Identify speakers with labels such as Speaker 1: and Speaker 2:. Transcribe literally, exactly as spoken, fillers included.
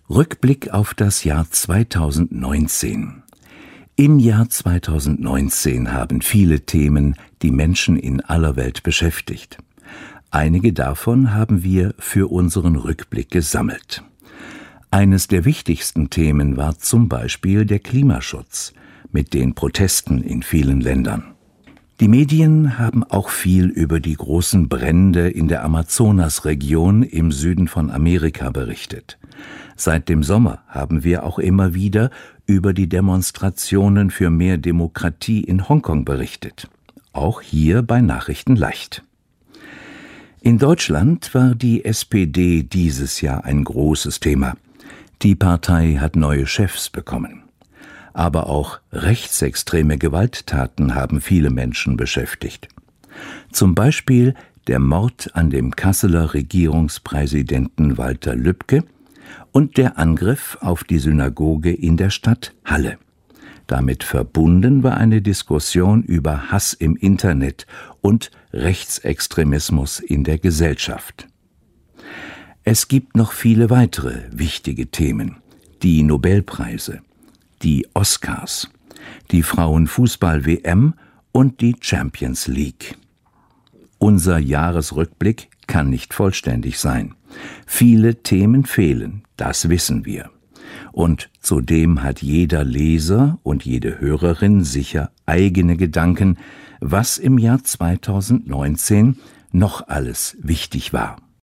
Speaker 1: Rückblick auf das Jahr zweitausendneunzehn. Im Jahr zweitausendneunzehn haben viele Themen die Menschen in aller Welt beschäftigt. Einige davon haben wir für unseren Rückblick gesammelt. Eines der wichtigsten Themen war zum Beispiel der Klimaschutz mit den Protesten in vielen Ländern. Die Medien haben auch viel über die großen Brände in der Amazonasregion im Süden von Amerika berichtet. Seit dem Sommer haben wir auch immer wieder über die Demonstrationen für mehr Demokratie in Hongkong berichtet. Auch hier bei Nachrichten leicht. In Deutschland war die S P D dieses Jahr ein großes Thema. Die Partei hat neue Chefs bekommen. Aber auch rechtsextreme Gewalttaten haben viele Menschen beschäftigt. Zum Beispiel der Mord an dem Kasseler Regierungspräsidenten Walter Lübcke und der Angriff auf die Synagoge in der Stadt Halle. Damit verbunden war eine Diskussion über Hass im Internet und Rechtsextremismus in der Gesellschaft. Es gibt noch viele weitere wichtige Themen. Die Nobelpreise, die Oscars, die Frauenfußball-W M und die Champions League. Unser Jahresrückblick kann nicht vollständig sein. Viele Themen fehlen, das wissen wir. Und zudem hat jeder Leser und jede Hörerin sicher eigene Gedanken, was im Jahr zweitausendneunzehn noch alles wichtig war.